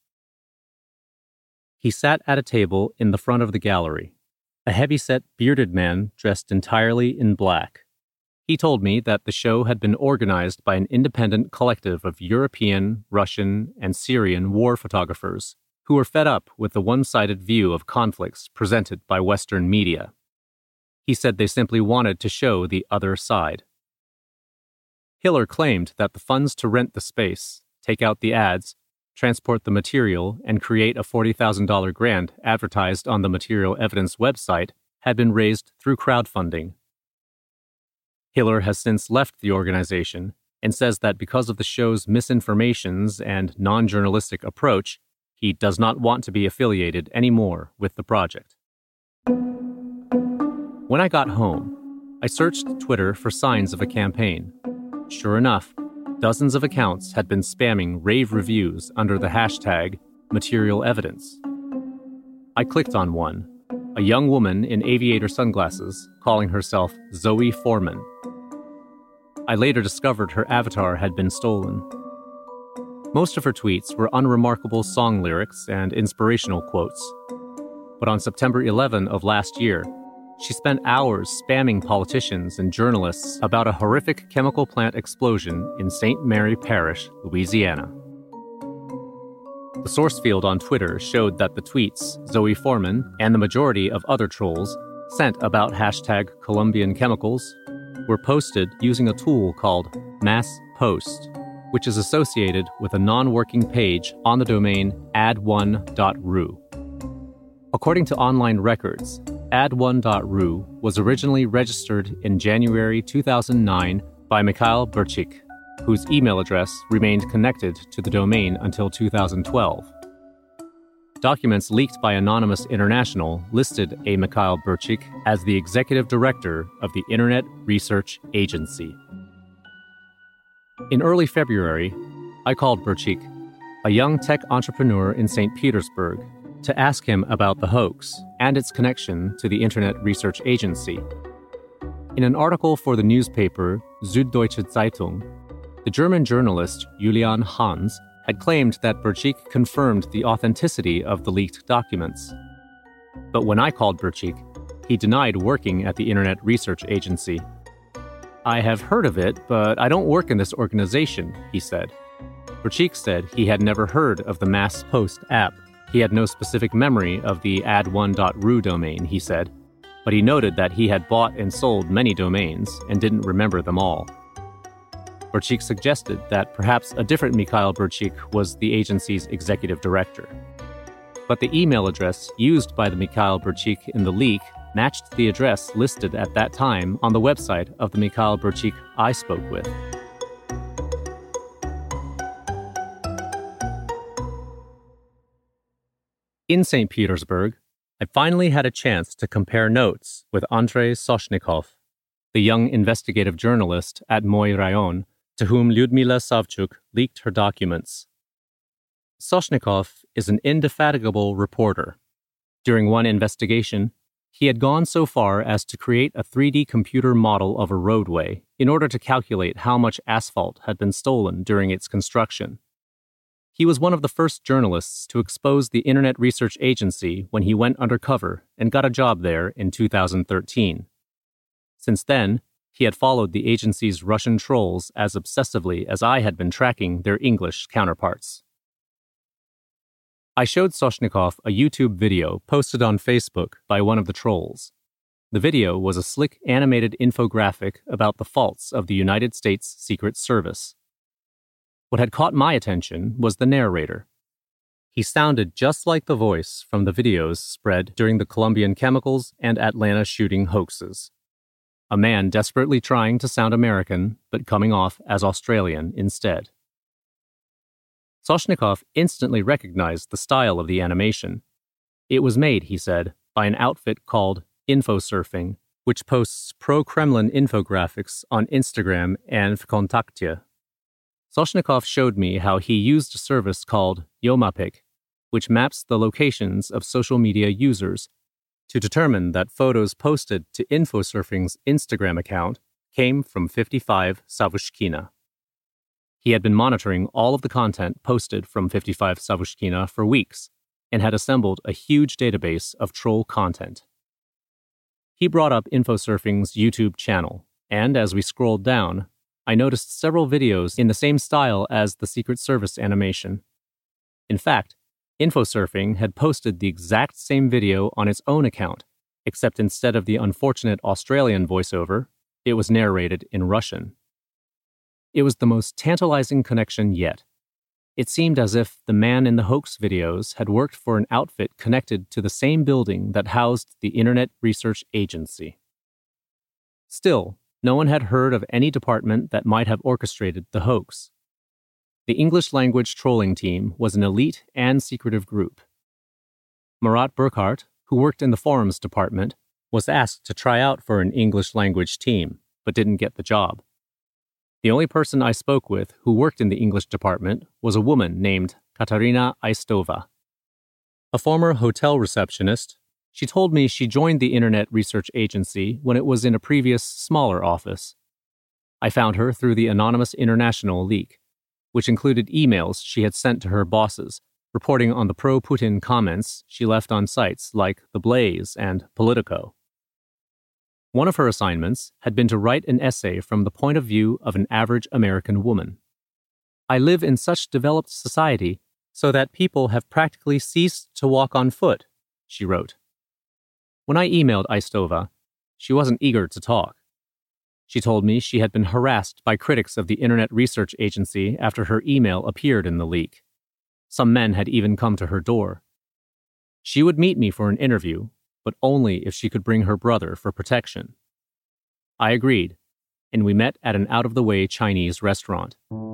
He sat at a table in the front of the gallery, a heavy-set, bearded man dressed entirely in black. He told me that the show had been organized by an independent collective of European, Russian, and Syrian war photographers who were fed up with the one-sided view of conflicts presented by Western media. He said they simply wanted to show the other side. Hiller claimed that the funds to rent the space, take out the ads, transport the material, and create a forty thousand dollars grant advertised on the Material Evidence website had been raised through crowdfunding. Hiller has since left the organization and says that because of the show's misinformations and non-journalistic approach, he does not want to be affiliated anymore with the project. When I got home, I searched Twitter for signs of a campaign. Sure enough, dozens of accounts had been spamming rave reviews under the hashtag Material Evidence. I clicked on one, a young woman in aviator sunglasses calling herself Zoe Foreman. I later discovered her avatar had been stolen. Most of her tweets were unremarkable song lyrics and inspirational quotes. But on September eleventh of last year, she spent hours spamming politicians and journalists about a horrific chemical plant explosion in Saint Mary Parish, Louisiana. The source field on Twitter showed that the tweets Zoe Foreman and the majority of other trolls sent about hashtag Colombian chemicals were posted using a tool called Mass Post, which is associated with a non-working page on the domain ad one dot r u. According to online records, ad one dot r u was originally registered in January two thousand nine by Mikhail Burchik, whose email address remained connected to the domain until two thousand twelve. Documents leaked by Anonymous International listed a Mikhail Burchik as the executive director of the Internet Research Agency. In early February, I called Burchik, a young tech entrepreneur in Saint Petersburg, to ask him about the hoax and its connection to the Internet Research Agency. In an article for the newspaper Süddeutsche Zeitung, the German journalist Julian Hans had claimed that Burchik confirmed the authenticity of the leaked documents. But when I called Burchik, he denied working at the Internet Research Agency. "I have heard of it, but I don't work in this organization," he said. Burchik said he had never heard of the Mass Post app, He had no specific memory of the ad one dot r u domain, he said, but he noted that he had bought and sold many domains and didn't remember them all. Burchik suggested that perhaps a different Mikhail Burchik was the agency's executive director. But the email address used by the Mikhail Burchik in the leak matched the address listed at that time on the website of the Mikhail Burchik I spoke with. In Saint Petersburg, I finally had a chance to compare notes with Andrei Soshnikov, the young investigative journalist at Moy Rayon, to whom Lyudmila Savchuk leaked her documents. Soshnikov is an indefatigable reporter. During one investigation, he had gone so far as to create a three D computer model of a roadway in order to calculate how much asphalt had been stolen during its construction. He was one of the first journalists to expose the Internet Research Agency when he went undercover and got a job there in two thousand thirteen. Since then, he had followed the agency's Russian trolls as obsessively as I had been tracking their English counterparts. I showed Soshnikov a YouTube video posted on Facebook by one of the trolls. The video was a slick animated infographic about the faults of the United States Secret Service. What had caught my attention was the narrator. He sounded just like the voice from the videos spread during the Colombian chemicals and Atlanta shooting hoaxes. A man desperately trying to sound American, but coming off as Australian instead. Soshnikov instantly recognized the style of the animation. It was made, he said, by an outfit called Infosurfing, which posts pro-Kremlin infographics on Instagram and VKontakte. Soshnikov showed me how he used a service called Yomapik, which maps the locations of social media users, to determine that photos posted to Infosurfing's Instagram account came from fifty-five Savushkina. He had been monitoring all of the content posted from fifty-five Savushkina for weeks and had assembled a huge database of troll content. He brought up Infosurfing's YouTube channel, and as we scrolled down, I noticed several videos in the same style as the Secret Service animation. In fact, Infosurfing had posted the exact same video on its own account, except instead of the unfortunate Australian voiceover, it was narrated in Russian. It was the most tantalizing connection yet. It seemed as if the man in the hoax videos had worked for an outfit connected to the same building that housed the Internet Research Agency. Still, no one had heard of any department that might have orchestrated the hoax. The English-language trolling team was an elite and secretive group. Marat Burkhardt, who worked in the forums department, was asked to try out for an English-language team, but didn't get the job. The only person I spoke with who worked in the English department was a woman named Katarina Aistova. A former hotel receptionist, she told me she joined the Internet Research Agency when it was in a previous, smaller office. I found her through the Anonymous International leak, which included emails she had sent to her bosses, reporting on the pro-Putin comments she left on sites like The Blaze and Politico. One of her assignments had been to write an essay from the point of view of an average American woman. I live in such developed society so that people have practically ceased to walk on foot, she wrote. When I emailed Aistova, she wasn't eager to talk. She told me she had been harassed by critics of the Internet Research Agency after her email appeared in the leak. Some men had even come to her door. She would meet me for an interview, but only if she could bring her brother for protection. I agreed, and we met at an out-of-the-way Chinese restaurant.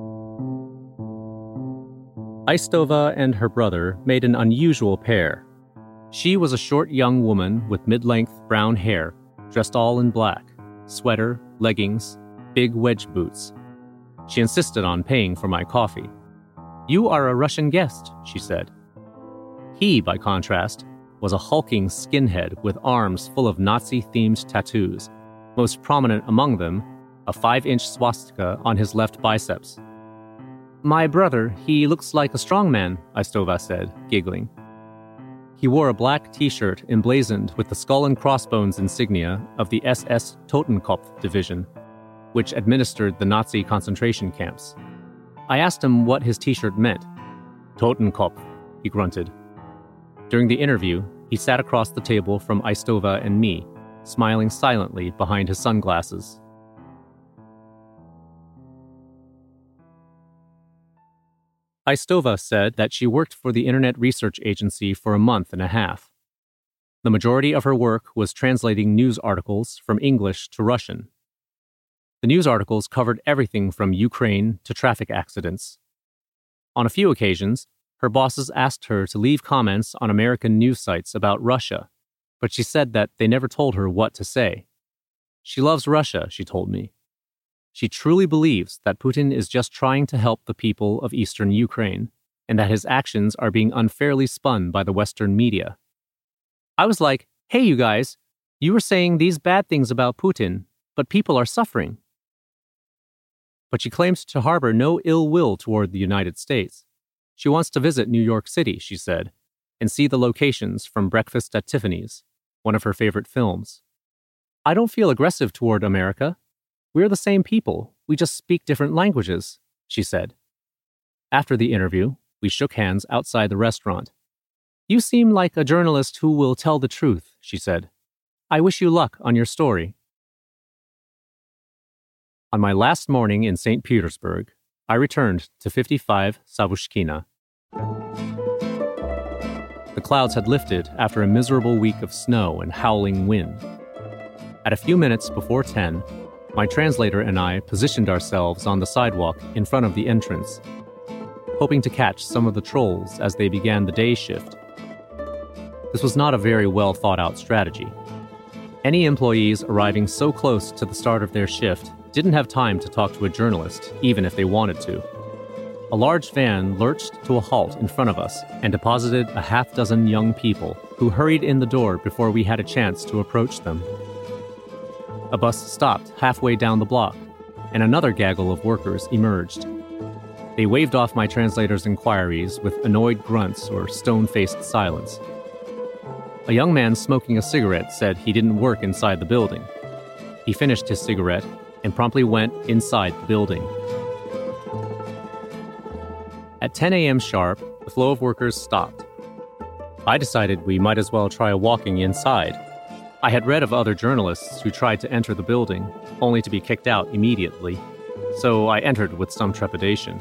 Aistova and her brother made an unusual pair. She was a short young woman with mid-length brown hair, dressed all in black, sweater, leggings, big wedge boots. She insisted on paying for my coffee. "You are a Russian guest," she said. He, by contrast, was a hulking skinhead with arms full of Nazi-themed tattoos, most prominent among them, a five-inch swastika on his left biceps. "My brother, he looks like a strong man," Aistova said, giggling. He wore a black t-shirt emblazoned with the skull and crossbones insignia of the S S Totenkopf division, which administered the Nazi concentration camps. I asked him what his t-shirt meant. "Totenkopf," he grunted. During the interview, he sat across the table from Aistova and me, smiling silently behind his sunglasses. Aistova said that she worked for the Internet Research Agency for a month and a half. The majority of her work was translating news articles from English to Russian. The news articles covered everything from Ukraine to traffic accidents. On a few occasions, her bosses asked her to leave comments on American news sites about Russia, but she said that they never told her what to say. She loves Russia, she told me. She truly believes that Putin is just trying to help the people of eastern Ukraine, and that his actions are being unfairly spun by the Western media. I was like, hey, you guys, you were saying these bad things about Putin, but people are suffering. But she claims to harbor no ill will toward the United States. She wants to visit New York City, she said, and see the locations from Breakfast at Tiffany's, one of her favorite films. I don't feel aggressive toward America. We're the same people. We just speak different languages, she said. After the interview, we shook hands outside the restaurant. You seem like a journalist who will tell the truth, she said. I wish you luck on your story. On my last morning in Saint Petersburg, I returned to fifty-five Savushkina. The clouds had lifted after a miserable week of snow and howling wind. At a few minutes before ten, my translator and I positioned ourselves on the sidewalk in front of the entrance, hoping to catch some of the trolls as they began the day shift. This was not a very well thought out strategy. Any employees arriving so close to the start of their shift didn't have time to talk to a journalist, even if they wanted to. A large van lurched to a halt in front of us and deposited a half dozen young people who hurried in the door before we had a chance to approach them. A bus stopped halfway down the block, and another gaggle of workers emerged. They waved off my translator's inquiries with annoyed grunts or stone-faced silence. A young man smoking a cigarette said he didn't work inside the building. He finished his cigarette and promptly went inside the building. At ten a.m. sharp, the flow of workers stopped. I decided we might as well try walking inside. I had read of other journalists who tried to enter the building, only to be kicked out immediately, so I entered with some trepidation.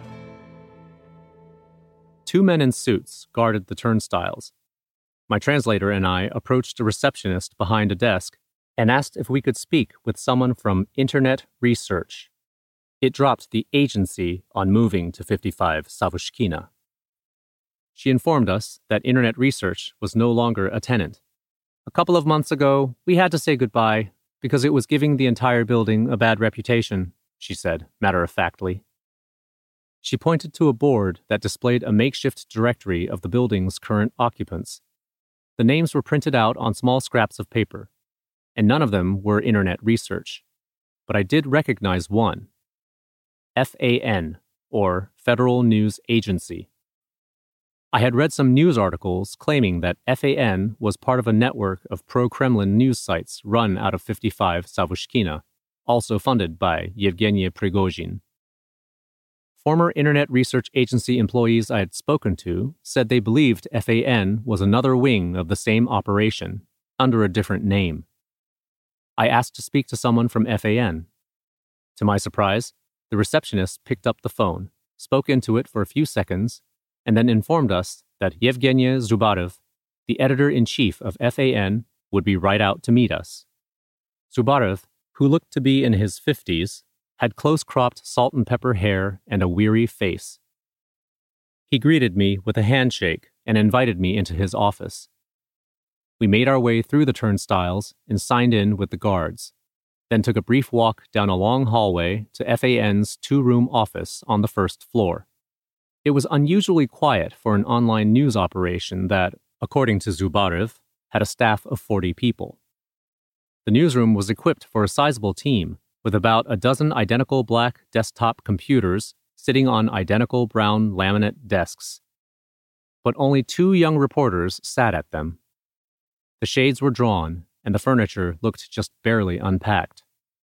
Two men in suits guarded the turnstiles. My translator and I approached a receptionist behind a desk and asked if we could speak with someone from Internet Research. It dropped the agency on moving to fifty-five Savushkina. She informed us that Internet Research was no longer a tenant. A couple of months ago, we had to say goodbye because it was giving the entire building a bad reputation, she said, matter-of-factly. She pointed to a board that displayed a makeshift directory of the building's current occupants. The names were printed out on small scraps of paper, and none of them were Internet Research. But I did recognize one. F A N, or Federal News Agency. I had read some news articles claiming that F A N was part of a network of pro-Kremlin news sites run out of fifty-five Savushkina, also funded by Yevgeny Prigozhin. Former Internet Research Agency employees I had spoken to said they believed F A N was another wing of the same operation, under a different name. I asked to speak to someone from F A N. To my surprise, the receptionist picked up the phone, spoke into it for a few seconds, and then informed us that Yevgeny Zubarev, the editor-in-chief of F A N, would be right out to meet us. Zubarev, who looked to be in his fifties, had close-cropped salt-and-pepper hair and a weary face. He greeted me with a handshake and invited me into his office. We made our way through the turnstiles and signed in with the guards, then took a brief walk down a long hallway to F A N's two-room office on the first floor. It was unusually quiet for an online news operation that, according to Zubarev, had a staff of forty people. The newsroom was equipped for a sizable team, with about a dozen identical black desktop computers sitting on identical brown laminate desks. But only two young reporters sat at them. The shades were drawn, and the furniture looked just barely unpacked.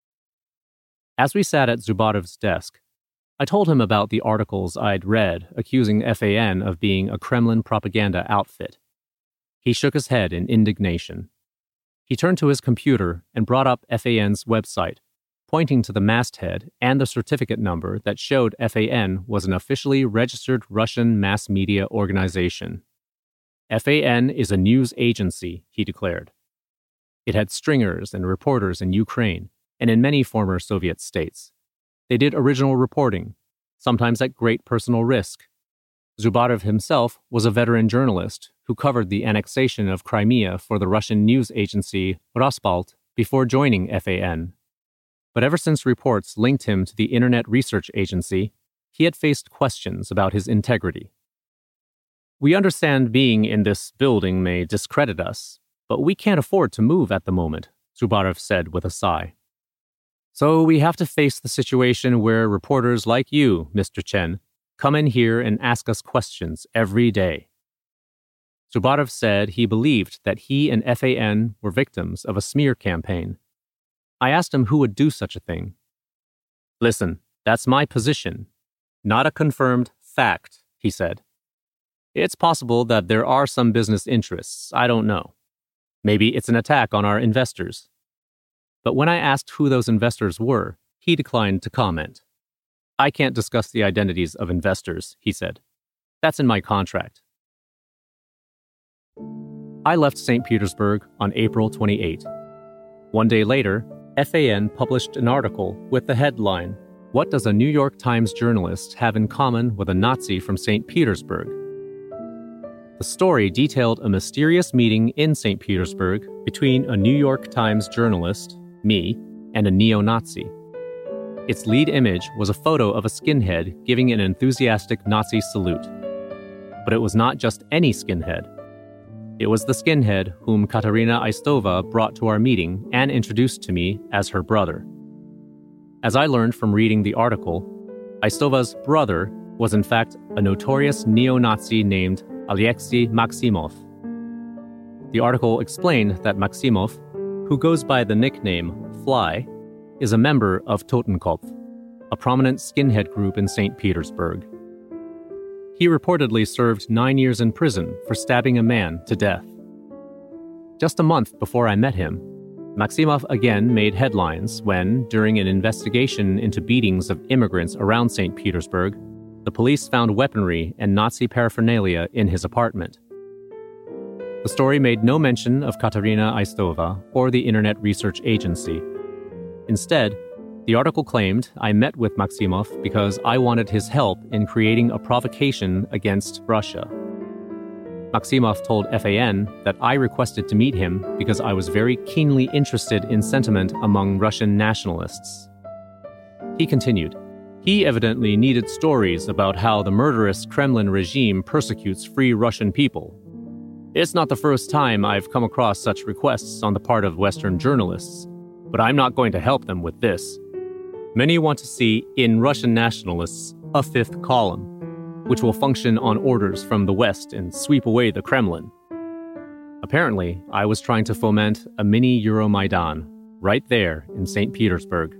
As we sat at Zubarev's desk, I told him about the articles I'd read accusing F A N of being a Kremlin propaganda outfit, He shook his head in indignation. He turned to his computer and brought up F A N's website, pointing to the masthead and the certificate number that showed F A N was an officially registered Russian mass media organization. F A N is a news agency, he declared. It had stringers and reporters in Ukraine and in many former Soviet states. They did original reporting, sometimes at great personal risk. Zubarov himself was a veteran journalist who covered the annexation of Crimea for the Russian news agency Rospalt before joining F A N. But ever since reports linked him to the Internet Research Agency, he had faced questions about his integrity. We understand being in this building may discredit us, but we can't afford to move at the moment, Zubarov said with a sigh. So we have to face the situation where reporters like you, Mister Chen, come in here and ask us questions every day. Zubarov said he believed that he and F A N were victims of a smear campaign. I asked him who would do such a thing. Listen, that's my position, not a confirmed fact, he said. It's possible that there are some business interests, I don't know. Maybe it's an attack on our investors. But when I asked who those investors were, he declined to comment. I can't discuss the identities of investors, he said. That's in my contract. I left Saint Petersburg on April twenty-eighth. One day later, F A N published an article with the headline, "What does a New York Times journalist have in common with a Nazi from Saint Petersburg?" The story detailed a mysterious meeting in Saint Petersburg between a New York Times journalist, me, and a neo-Nazi. Its lead image was a photo of a skinhead giving an enthusiastic Nazi salute. But it was not just any skinhead. It was the skinhead whom Katerina Aistova brought to our meeting and introduced to me as her brother. As I learned from reading the article, Aistova's brother was in fact a notorious neo-Nazi named Alexei Maximov. The article explained that Maximov, who goes by the nickname Fly, is a member of Totenkopf, a prominent skinhead group in Saint Petersburg. He reportedly served nine years in prison for stabbing a man to death. Just a month before I met him, Maximov again made headlines when, during an investigation into beatings of immigrants around Saint Petersburg, the police found weaponry and Nazi paraphernalia in his apartment. The story made no mention of Katerina Aistova or the Internet Research Agency. Instead, the article claimed I met with Maximov because I wanted his help in creating a provocation against Russia. Maximov told F A N that I requested to meet him because I was very keenly interested in sentiment among Russian nationalists. He continued, he evidently needed stories about how the murderous Kremlin regime persecutes free Russian people. It's not the first time I've come across such requests on the part of Western journalists, but I'm not going to help them with this. Many want to see, in Russian nationalists, a fifth column, which will function on orders from the West and sweep away the Kremlin. Apparently, I was trying to foment a mini Euromaidan, right there in Saint Petersburg.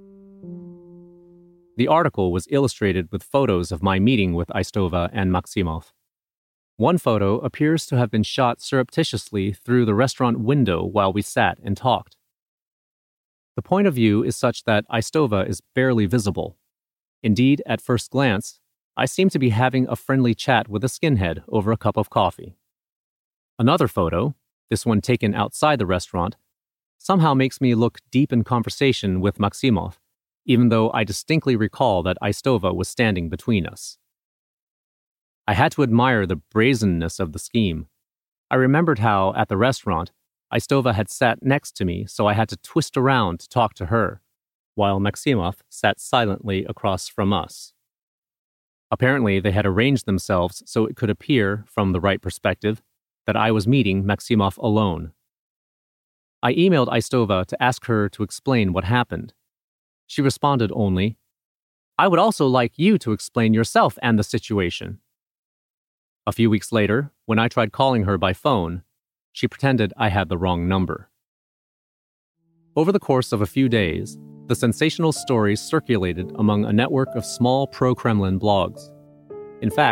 The article was illustrated with photos of my meeting with Aistova and Maximov. One photo appears to have been shot surreptitiously through the restaurant window while we sat and talked. The point of view is such that Aistova is barely visible. Indeed, at first glance, I seem to be having a friendly chat with a skinhead over a cup of coffee. Another photo, this one taken outside the restaurant, somehow makes me look deep in conversation with Maximov, even though I distinctly recall that Aistova was standing between us. I had to admire the brazenness of the scheme. I remembered how, at the restaurant, Aistova had sat next to me, so I had to twist around to talk to her, while Maximov sat silently across from us. Apparently, they had arranged themselves so it could appear, from the right perspective, that I was meeting Maximov alone. I emailed Aistova to ask her to explain what happened. She responded only, I would also like you to explain yourself and the situation. A few weeks later, when I tried calling her by phone, she pretended I had the wrong number. Over the course of a few days, the sensational stories circulated among a network of small pro-Kremlin blogs. In fact,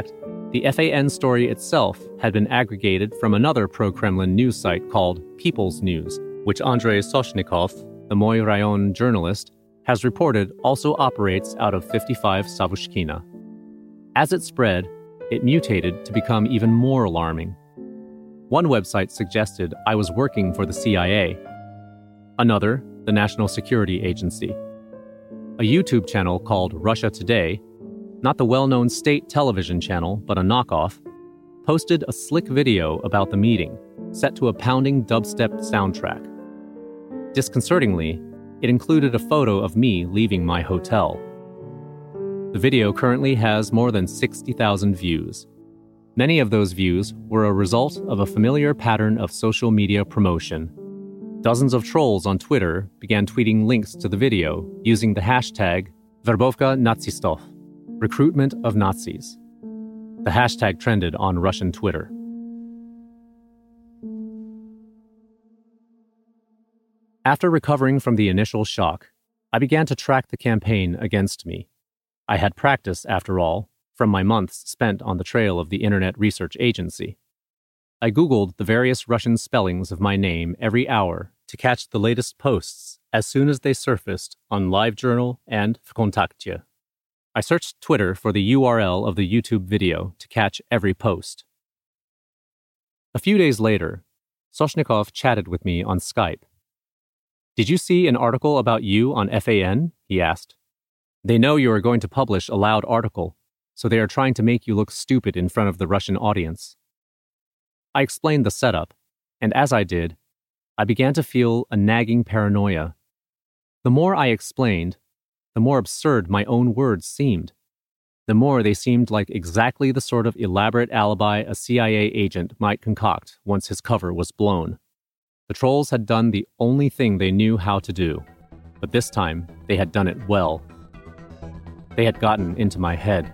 The F A N story itself had been aggregated from another pro-Kremlin news site called People's News, which Andrei Soshnikov, the Moy Rayon journalist, has reported also operates out of fifty-five Savushkina. As it spread, it mutated to become even more alarming. One website suggested I was working for the C I A. Another, the National Security Agency. A YouTube channel called Russia Today, not the well-known state television channel, but a knockoff, posted a slick video about the meeting, set to a pounding dubstep soundtrack. Disconcertingly, it included a photo of me leaving my hotel. The video currently has more than sixty thousand views. Many of those views were a result of a familiar pattern of social media promotion. Dozens of trolls on Twitter began tweeting links to the video using the hashtag Verbovka Nazistov, recruitment of Nazis. The hashtag trended on Russian Twitter. After recovering from the initial shock, I began to track the campaign against me. I had practice, after all, from my months spent on the trail of the Internet Research Agency. I Googled the various Russian spellings of my name every hour to catch the latest posts as soon as they surfaced on LiveJournal and VKontakte. I searched Twitter for the U R L of the YouTube video to catch every post. A few days later, Soshnikov chatted with me on Skype. "Did you see an article about you on F A N?" he asked. "They know you are going to publish a loud article, so they are trying to make you look stupid in front of the Russian audience." I explained the setup, and as I did, I began to feel a nagging paranoia. The more I explained, the more absurd my own words seemed. The more they seemed like exactly the sort of elaborate alibi a C I A agent might concoct once his cover was blown. The trolls had done the only thing they knew how to do, but this time they had done it well. They had gotten into my head.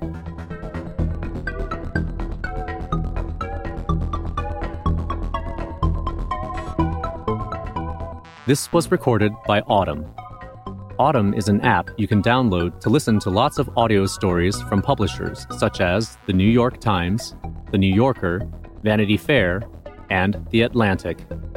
This was recorded by Audm. Audm is an app you can download to listen to lots of audio stories from publishers such as The New York Times, The New Yorker, Vanity Fair, and The Atlantic.